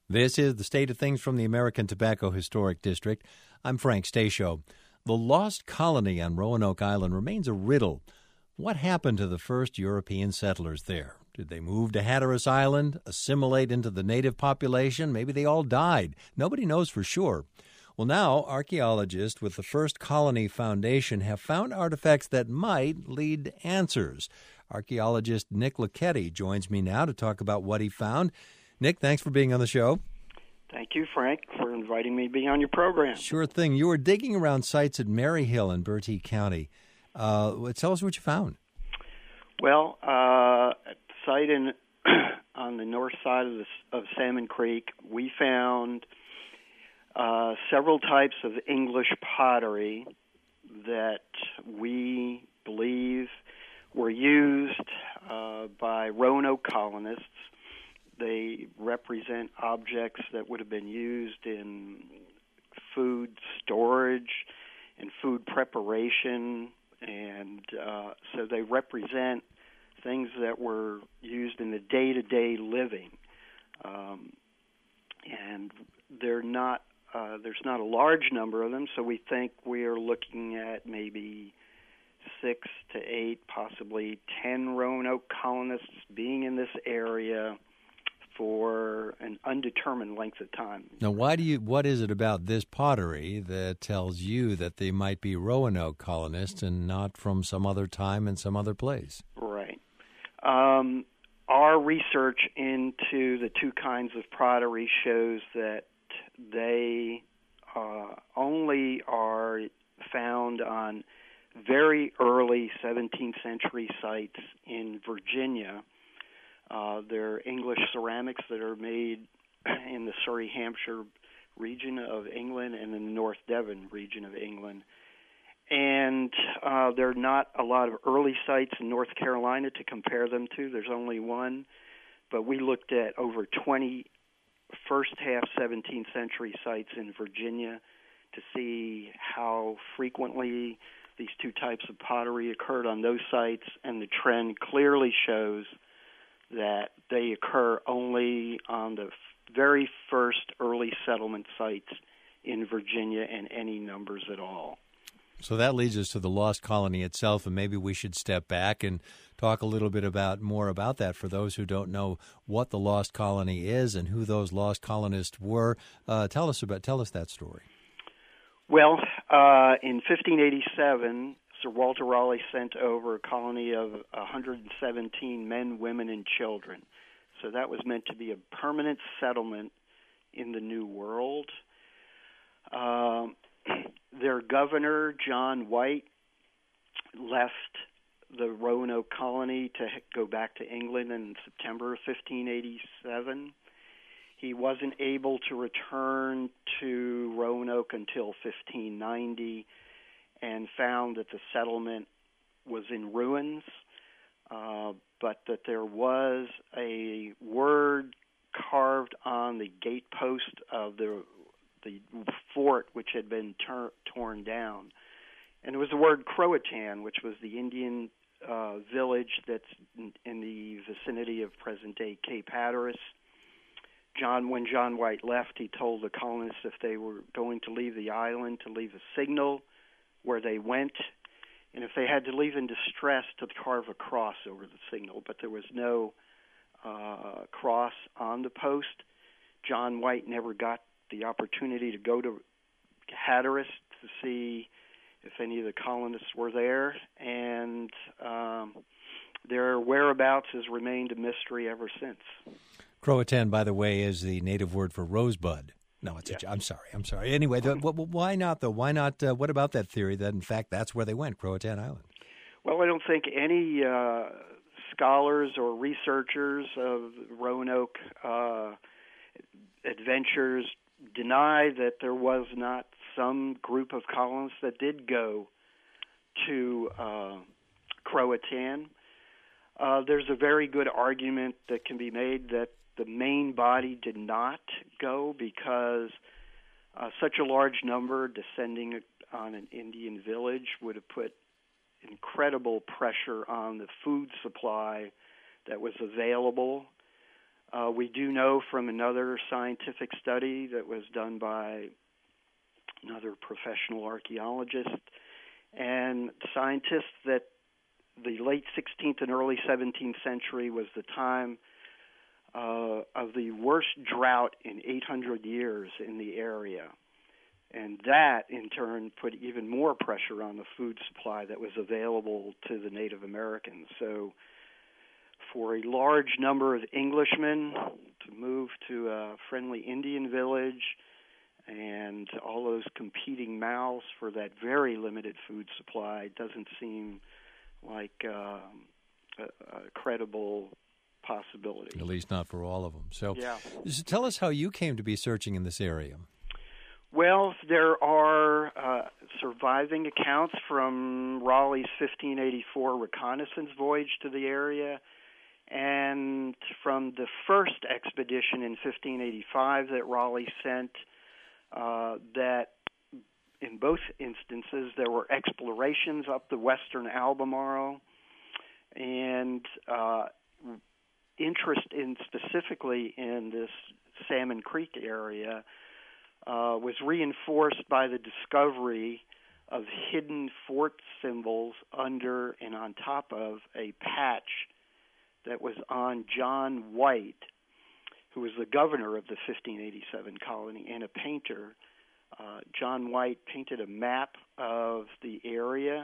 This is the State of Things from the American Tobacco Historic District. I'm Frank Stasio. The lost colony on Roanoke Island remains a riddle. What happened to the first European settlers there? Did they move to Hatteras Island, assimilate into the native population? Maybe they all died. Nobody knows for sure. Well, now archaeologists with the First Colony Foundation have found artifacts that might lead to answers. Archaeologist Nick Lucchetti joins me now to talk about what he found. Nick, thanks for being on the show. Thank you, Frank, for inviting me to be on your program. Sure thing. You were digging around sites at Maryhill in Bertie County. Tell us what you found. Well, at the site on the north side of Salmon Creek, we found several types of English pottery that we believe were used by Roanoke colonists. They represent objects that would have been used in food storage and food preparation, and so they represent things that were used in the day-to-day living. And there's not a large number of them, so we think we are looking at maybe 6 to 8, possibly 10 Roanoke colonists being in this area for an undetermined length of time. Now, what is it about this pottery that tells you that they might be Roanoke colonists and not from some other time and some other place? Right. Our research into the two kinds of pottery shows that they only are found on very early 17th century sites in Virginia. They're English ceramics that are made in the Surrey, Hampshire region of England and in the North Devon region of England. And there are not a lot of early sites in North Carolina to compare them to. There's only one. But we looked at over 20 first-half 17th century sites in Virginia to see how frequently these two types of pottery occurred on those sites, and the trend clearly shows that they occur only on the very first early settlement sites in Virginia in any numbers at all. So that leads us to the lost colony itself, and maybe we should step back and talk a little bit more about that for those who don't know what the lost colony is and who those lost colonists were. Tell us that story. Well, in 1587, Sir Walter Raleigh sent over a colony of 117 men, women, and children. So that was meant to be a permanent settlement in the New World. Their governor, John White, left the Roanoke colony to go back to England in September of 1587. He wasn't able to return to Roanoke until 1590 and found that the settlement was in ruins, but that there was a word carved on the gatepost of the fort which had been torn down. And it was the word Croatan, which was the Indian village that's in the vicinity of present-day Cape Hatteras. When John White left, he told the colonists if they were going to leave the island to leave a signal where they went, and if they had to leave in distress, to carve a cross over the signal. But there was no cross on the post. John White never got the opportunity to go to Hatteras to see if any of the colonists were there, and their whereabouts has remained a mystery ever since. Croatan, by the way, is the native word for rosebud. No, it's I'm sorry. Anyway, why not, though? Why not? What about that theory that, in fact, that's where they went, Croatan Island? Well, I don't think any scholars or researchers of Roanoke adventures deny that there was not some group of colonists that did go to Croatan. There's a very good argument that can be made that the main body did not go because such a large number descending on an Indian village would have put incredible pressure on the food supply that was available. We do know from another scientific study that was done by another professional archaeologist and scientists that the late 16th and early 17th century was the time of the worst drought in 800 years in the area. And that, in turn, put even more pressure on the food supply that was available to the Native Americans. So for a large number of Englishmen to move to a friendly Indian village and all those competing mouths for that very limited food supply doesn't seem like a credible possibility. At least not for all of them. So yeah. Tell us how you came to be searching in this area. Well, there are surviving accounts from Raleigh's 1584 reconnaissance voyage to the area and from the first expedition in 1585 that Raleigh sent, that in both instances there were explorations up the western Albemarle and interest in specifically in this Salmon Creek area was reinforced by the discovery of hidden fort symbols under and on top of a patch that was on John White, who was the governor of the 1587 colony and a painter. John White painted a map of the area,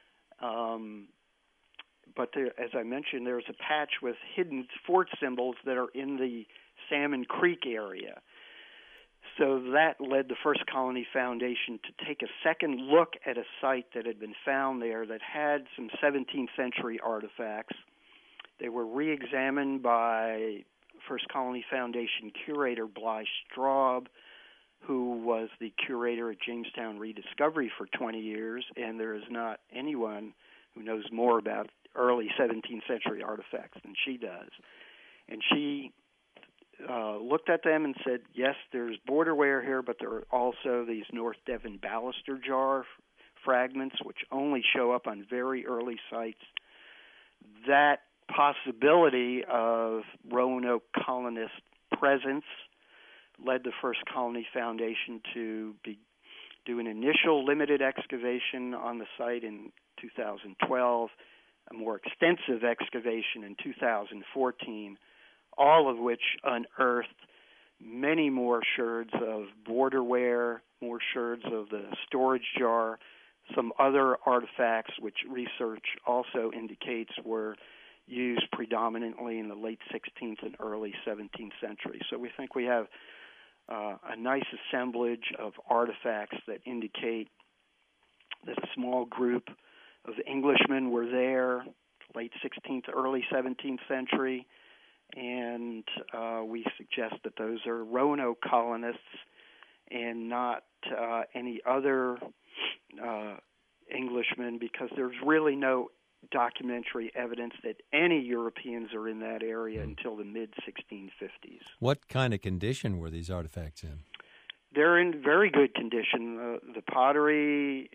but there, as I mentioned, there's a patch with hidden fort symbols that are in the Salmon Creek area. So that led the First Colony Foundation to take a second look at a site that had been found there that had some 17th century artifacts. They were re-examined by First Colony Foundation curator Bly Straub, who was the curator at Jamestown Rediscovery for 20 years, and there is not anyone who knows more about early 17th century artifacts than she does. And she looked at them and said, yes, there's borderware here, but there are also these North Devon baluster jar fragments, which only show up on very early sites. That possibility of Roanoke colonist presence led the First Colony Foundation to do an initial limited excavation on the site in 2012, a more extensive excavation in 2014, all of which unearthed many more sherds of borderware, more sherds of the storage jar, some other artifacts which research also indicates were used predominantly in the late 16th and early 17th century. So we think we have a nice assemblage of artifacts that indicate that a small group of Englishmen were there, late 16th, early 17th century, and we suggest that those are Roanoke colonists and not any other Englishmen, because there's really no documentary evidence that any Europeans are in that area until the mid-1650s. What kind of condition were these artifacts in? They're in very good condition. The pottery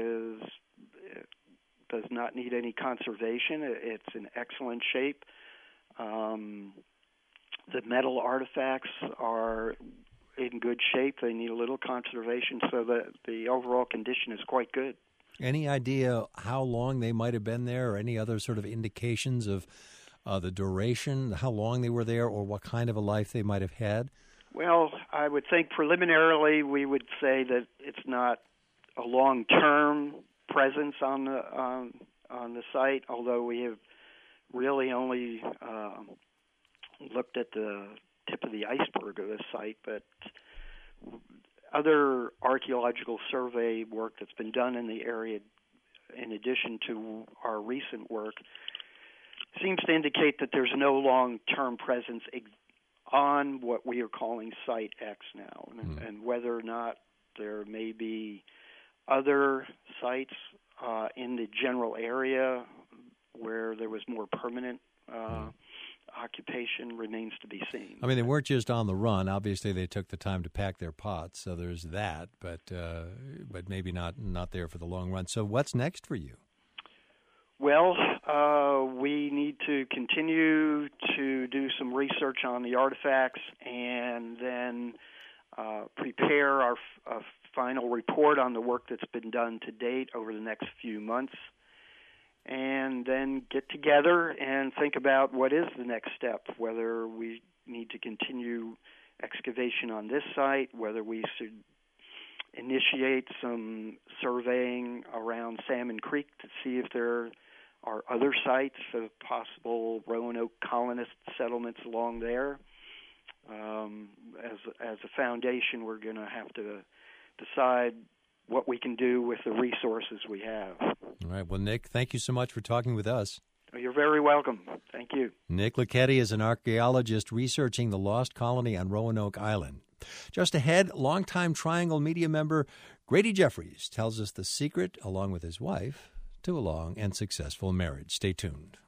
does not need any conservation. It's in excellent shape. The metal artifacts are in good shape. They need a little conservation, so the overall condition is quite good. Any idea how long they might have been there, or any other sort of indications of the duration, how long they were there, or what kind of a life they might have had? Well, I would think preliminarily we would say that it's not a long-term presence on the site, although we have really only looked at the tip of the iceberg of this site, but other archaeological survey work that's been done in the area, in addition to our recent work, seems to indicate that there's no long-term presence on what we are calling Site X now, and whether or not there may be other sites in the general area where there was more permanent occupation remains to be seen. I mean, they weren't just on the run. Obviously, they took the time to pack their pots, so there's that, but maybe not there for the long run. So what's next for you? Well, we need to continue to do some research on the artifacts and then prepare our final report on the work that's been done to date over the next few months, and then get together and think about what is the next step, whether we need to continue excavation on this site, whether we should initiate some surveying around Salmon Creek to see if there are other sites of possible Roanoke colonist settlements along there. As a foundation, we're going to have to decide what we can do with the resources we have. All right. Well, Nick, thank you so much for talking with us. You're very welcome. Thank you. Nick Licchetti is an archaeologist researching the lost colony on Roanoke Island. Just ahead, longtime Triangle Media member Grady Jeffries tells us the secret, along with his wife, to a long and successful marriage. Stay tuned.